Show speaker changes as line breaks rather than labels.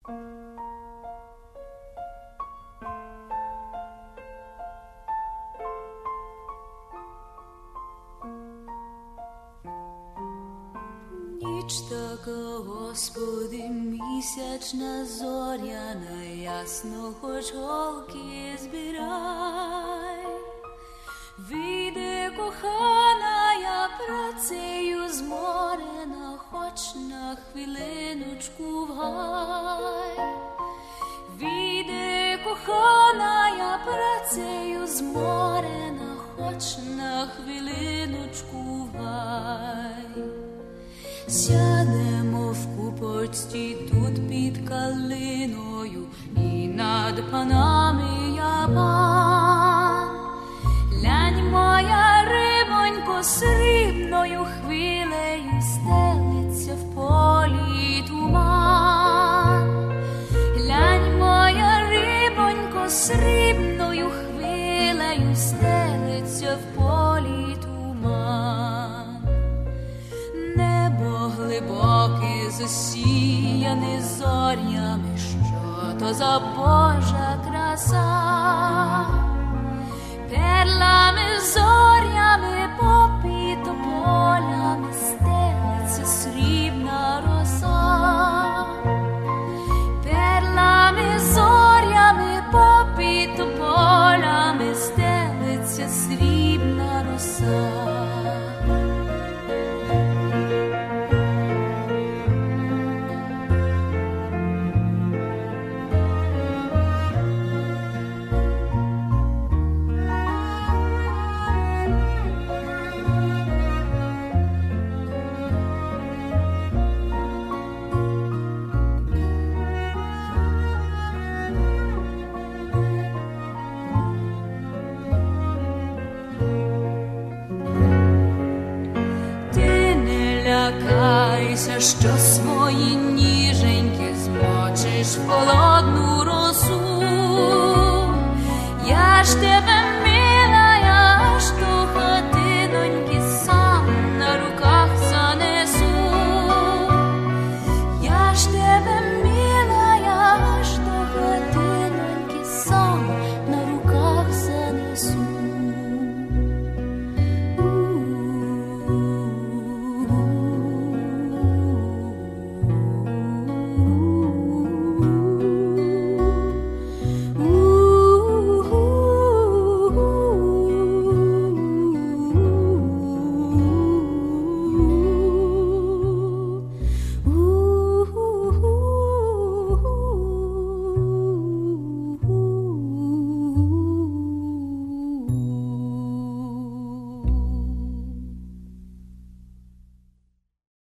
Ніч така, Господи, місячна, зоряна, ясно, хоч голки збирай. Вийди, кохана, я працею зморена, хоч на хвилиночку в гай. Вийди, кохана, я працею зморена, хоч на хвилиночку в гай. Сядемо в купочці тут під калиною, і над панами я пан. Глянь, моя рибонько, срібною хвилею стелиться в полі туман. Глянь, моя рибонько, срібною хвилею стелиться в полі туман. Небо глибоке, засіяне зорями, що то за Божа краса. Перлами, зорями, попід тополями стелиться срібна роса. Перлами, зорями, попід тополями стелиться срібна роса. Що свої ніженьки змочиш в полоні.